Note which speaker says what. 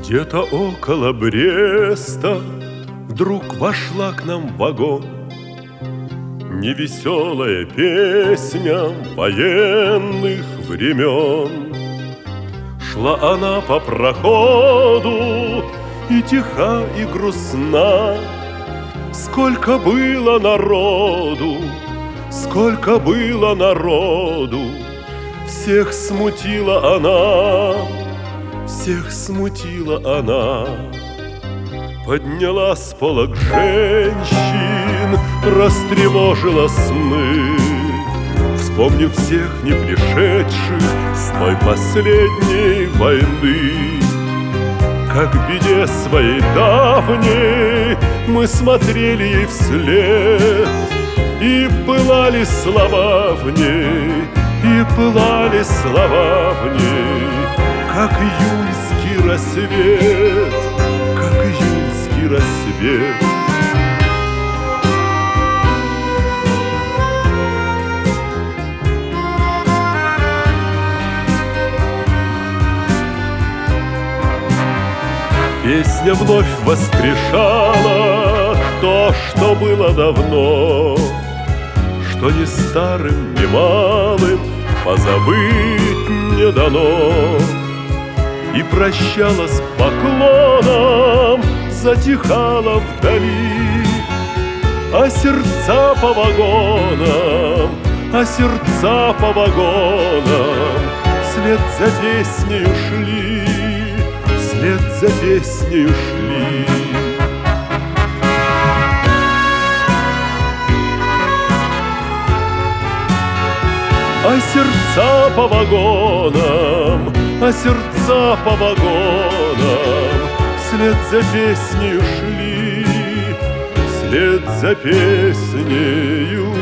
Speaker 1: Где-то около Бреста вдруг вошла к нам в вагон невеселая песня военных времен. Шла она по проходу и тиха, и грустна. Сколько было народу, сколько было народу, всех смутила она, всех смутила она. Подняла с полок женщин, растревожила сны, вспомнив всех не пришедших с той последней войны. Как в беде своей давней мы смотрели ей вслед, и пылали слова в ней, и пылали слова в ней, как июньский рассвет, как июньский рассвет. Песня вновь воскрешала то, что было давно, что ни старым, ни малым позабыть не дано. И прощала с поклоном, затихала вдали, а сердца по вагонам, а сердца по вагонам вслед за песнею шли, вслед за песнею шли. А сердца по вагонам, а сердца по вагонам вслед за песнею шли, вслед за песнею